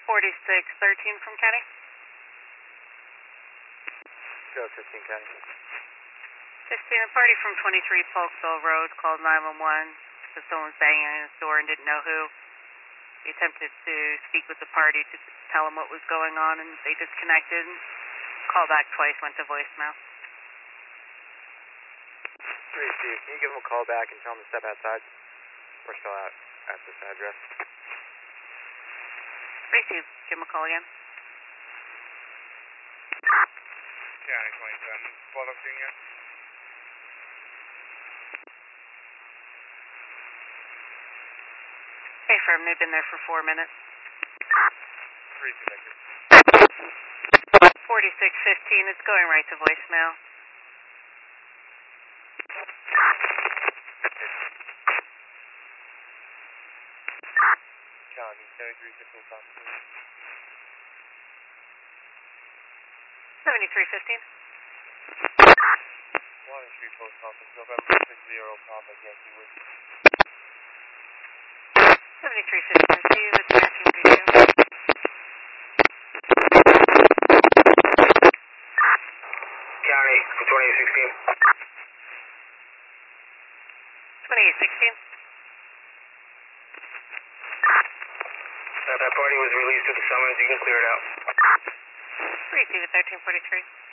4613 from County. Go 15 County. 16, a party from 23 Polkville Road called 911 because someone was banging on his door and didn't know who. He attempted to speak with the party to tell him what was going on, and they disconnected. Called back twice, went to voicemail. 3 Steve, can you give him a call back and tell him to step outside? We're still out at this address. 3 Steve, give him a call again. County 27, Bulldog Jr. Hey, firm, they've been there for 4 minutes. 3 Detective. 4615, it's going right to voicemail. County 7315 Constantine. 7315. Water Street Post Office, November 60 Papa Yankee Whiskey. 7315, see you with the answer to you. County 2816. 2816. That party was released with the summons. You can clear it out. 3 Steve at 1343.